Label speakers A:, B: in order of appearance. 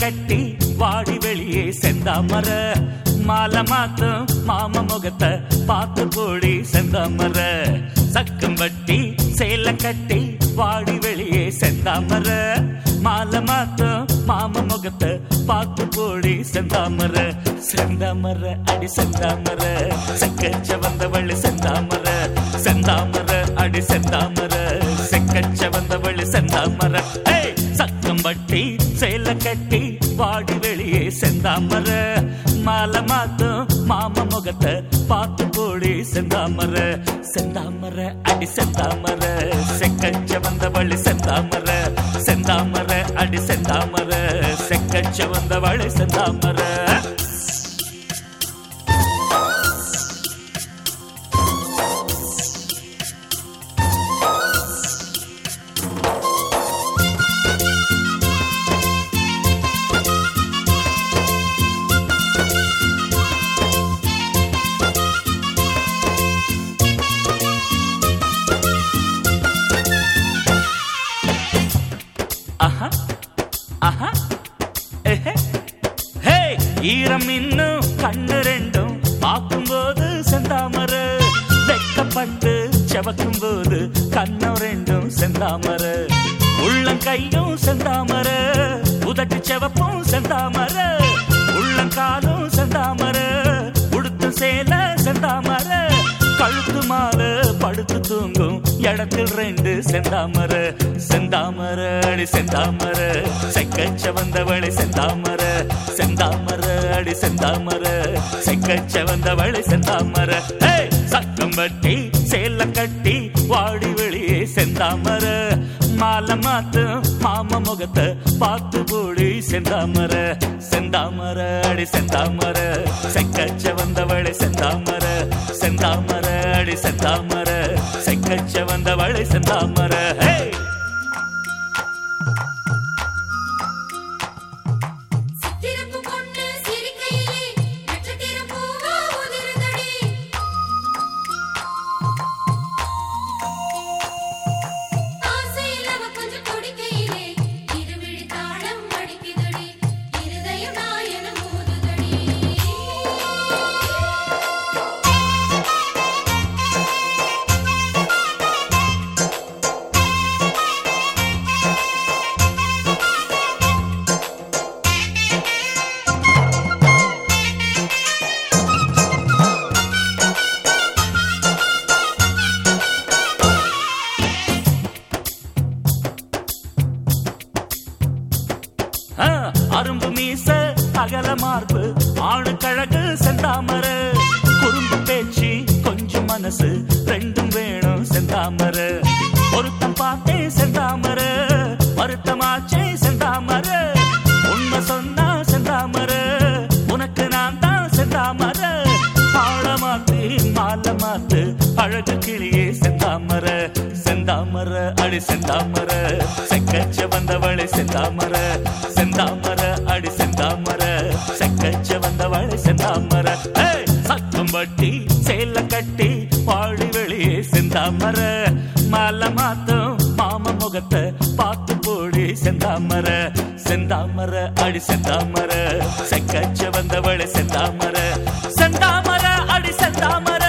A: கட்டி வாடி வெளியே செந்தாமர மாலை மாத்தும் மாம முகத்தை பார்த்து போடி செந்தாமர சக்கம்பட்டி சேலை கட்டி வாடி வெளியே செந்தாமர மாலை மாத்தும் மாம முகத்தை பார்த்து போடி செந்தாமர செந்தாமர அடி செந்தாமர செக்கச்ச வந்தவள் செந்தாமர செந்தாமர அடி செந்தாமர செக்கச்ச வந்தவள் செந்தாமர சக்கம்பட்டி சேலை கட்டி வாடி வெளியே செந்தாமர மாலை மாத்தும் மாம முகத்தை பார்த்து போடி செந்தாமர செந்தாமர அடி செந்தாமர செக்கச்ச வந்தவள் செந்தாமர செந்தாமர அடி செந்தாமர செக்கச்ச வந்தவள் செந்தாமர ஈரம் இன்னும் கண்ணு ரெண்டும் பார்க்கும்போது செந்தாமர வெக்கப்பட்டு செவக்கும் போது கண்ணம் ரெண்டும் செந்தாமர உள்ளங்கையும் செந்தாமர உதட்டு செவப்பும் செந்தாமர உள்ளங்காலும் செந்தாமர உடுத்து சேல செந்தாமர கழுத்து மாலை படுத்து தூங்கும் இடத்தில் ரெண்டு செந்தாமர செந்தாமர அடி செந்தாமர செக்கச்ச வந்தவளை செந்தாமர செந்தாமர அடி செந்தாமர செக்கச்ச வந்தவளை செந்தாமர சக்கம்பட்டி சேலை கட்டி வாடி வெளியே செந்தாமர மாலை மாத்து மாம முகத்தை பார்த்து போடி செந்தாமர செந்தாமர அடி செந்தாமர செக்கச்ச வந்தவளை செந்தாமர செந்தாமர அடி செந்தாமர செக்கச்ச வந்தவளை செந்தாமர அரும்பு மீச அகல மார்பு ஆணு கழகு செந்தாமர குறும்பு பேச்சு கொஞ்சம் மனசு ரெண்டும் வேணும் செந்தாமர பொருத்தம் பார்த்தே செந்தாமர வருத்தமாச்சே செந்தாமர உண்மை சொன்னா செந்தாமர உனக்கு நான் தான் செந்தாமர ஆள மாத்து மாலை மாத்து அழகு கிளியே செந்தாமர செந்தாமர அடி செந்தாமர செக்கச்ச வந்தவளை செந்தாமர செந்தாமர அடி செந்தாமர செக்கச்ச வந்தவளை செந்தாமர சக்கம்பட்டி சேலை கட்டி பாடி வெளியே செந்தாமர மாலை மாத்தும் மாம முகத்தை பார்த்து போடி செந்தாமர செந்தாமர அடி செந்தாமர செக்கச்ச வந்தவளை செந்தாமர செந்தாமர அடி செந்தாமர